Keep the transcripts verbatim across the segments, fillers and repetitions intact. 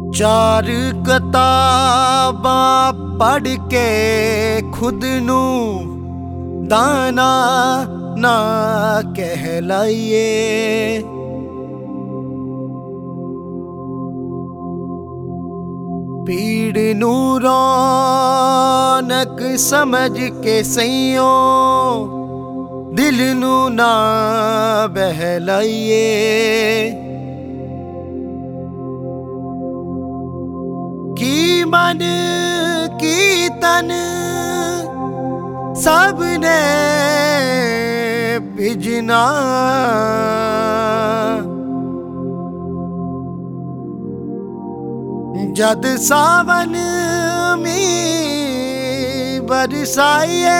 चार किताबां पढ़ के खुद नू दाना ना कहलाइए। पीड़ नू रौनक समझ के सइयों दिल नू ना बहलाइए। की मन की तन सबने बिजना, जद सावन मी बरसाइए।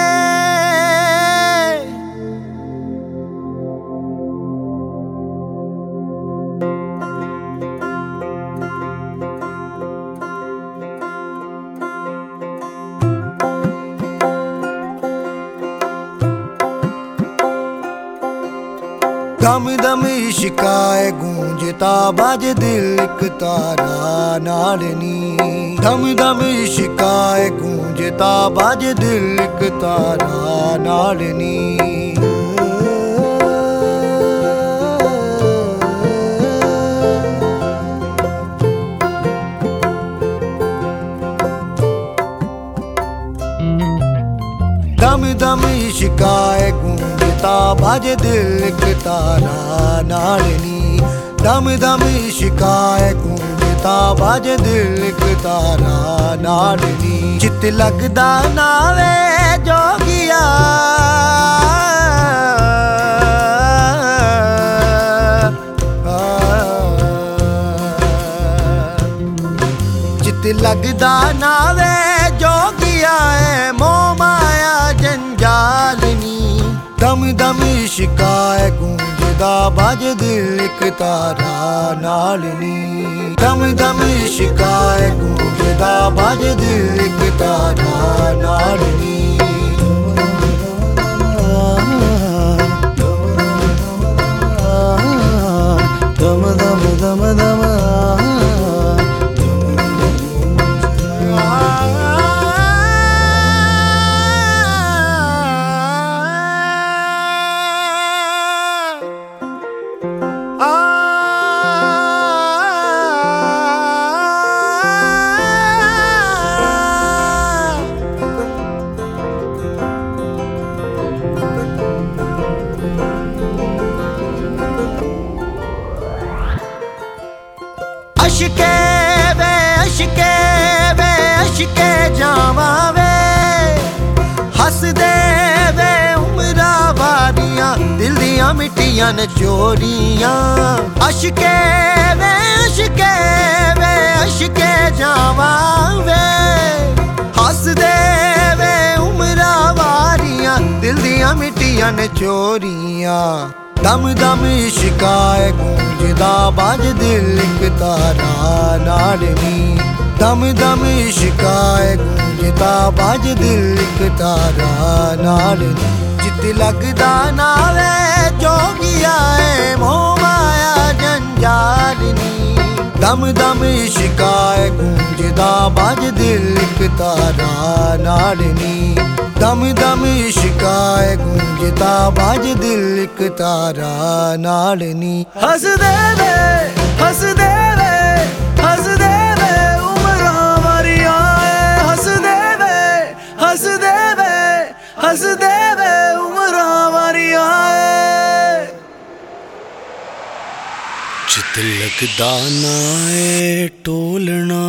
दम दम इश्काए गूंजता बाज दिल एक तारा नालनी। दम दम इश्काए गूंजता बाज दिल एक तारा नालनी। दम दम इश्काए गूंजता बाज दिल एक तारा नालनी। दम दम इश्काए गूंजता बाज दिल एक तारा नालनी। चित लगदा नावे जोगिया चित लगदा नावे जोगिया है मोह माया जंजालनी। दम दम इश्काए गूंजदा बाज दिल एक तारा नालनी। दम दम इश्काए गूंजदा बाज दिल एक तारा नालनी। दम दम दम दम अशके वे अशके वे अशके जावा वे हस दे वे उमरा वारियां दिल दियां मिट्टियां न चोरियां। अशके वे अशके वे अशके जावा वे हस दे वे उमरा वारियां दिल दियां मिट्टियां न चोरियां। दम दम इश्काए गूंजदा बाज दिल एक तारा नालनी। दम दम इश्काए गूंजदा बाज दिल एक तारा नालनी। चित लगदा नावे जोगिया है मोह माया जंजालनी। दम दम इश्काए गूंजदा बाज दिल एक तारा नालनी। दम दम इश्काए गूंजदा बाज दिल एक तारा नालनी। हस दे वे हस दे वे हस दे वे उमरा वारियां हस दे वे हस दे वे हस दे वे उमरा वारियां। चित लगदा ना ए टोलना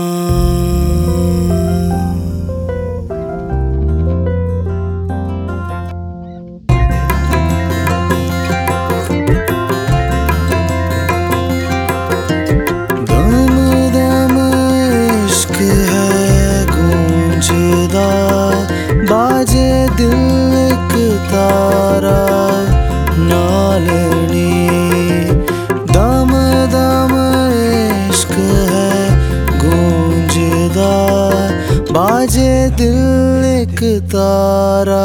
बाजे दिल एक तारा नालनी। दम दम इश्क है गूंजदा बाजे दिल एक तारा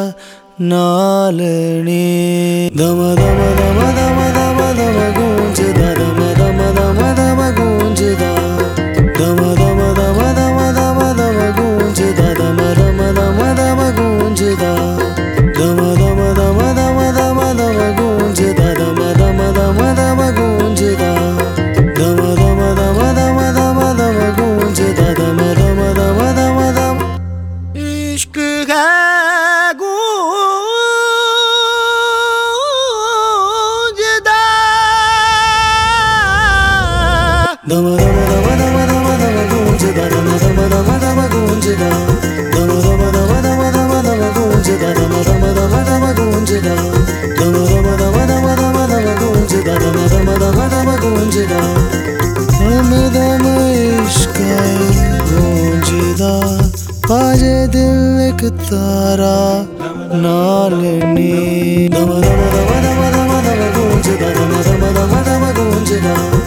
नालनी। दम दम दम दम दम दम गूंजदा दम दम दम दम गूंजदा दम दम दम दम दम दम गूंजदा दम दम दम दम गूंजदा दम दम दम दम दम दम गूंजदा दम दम दम दम गूंजदा दम दम दम दम दम दम गूंजदा दम दम दम दम गूंजदा दम दम इश्क गूंजदा बाजे दिल एक तारा नालनी दम दम दम दम दम दम गूंजदा दम दम दम दम गूंजदा